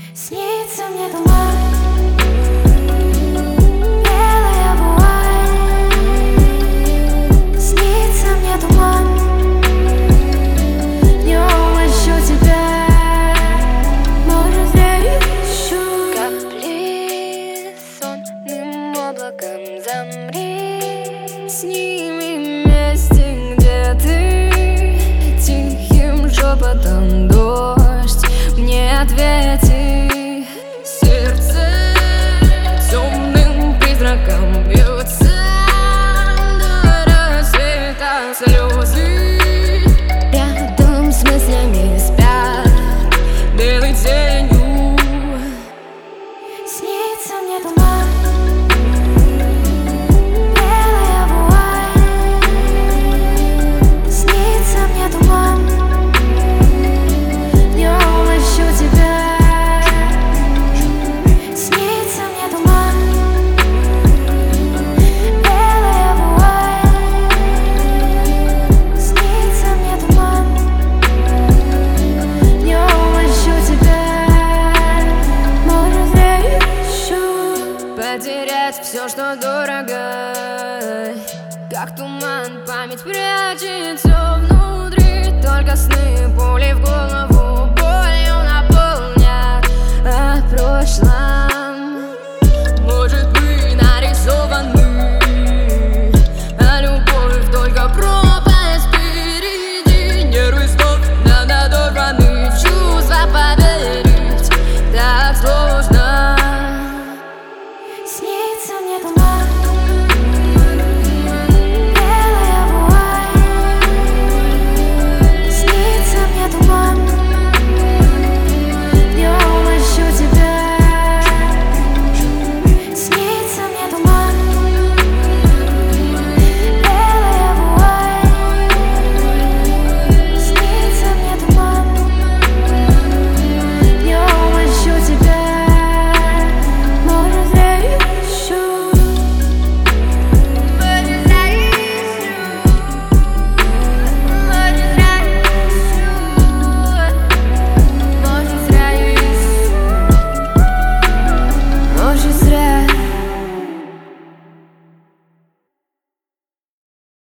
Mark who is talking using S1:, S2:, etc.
S1: Снится мне туман, белая вуаль. Снится мне туман, днем ищу тебя, может, я ищу.
S2: Капли сонным облаком замри,
S1: Сними вместе, где ты, тихим шепотом дождь мне ответи. Сердце темным призраком бьется до рассвета, слезы рядом с мыслями спят белой тенью. Снится мне туман, белая вуаль. Снится мне туман, днем ищу тебя. Снится мне туман, белая вуаль. Снится мне туман, днем ищу тебя. Может, я ищу потерять все, что дорого, как туман, память прячется внутри. Только сны, пули в голову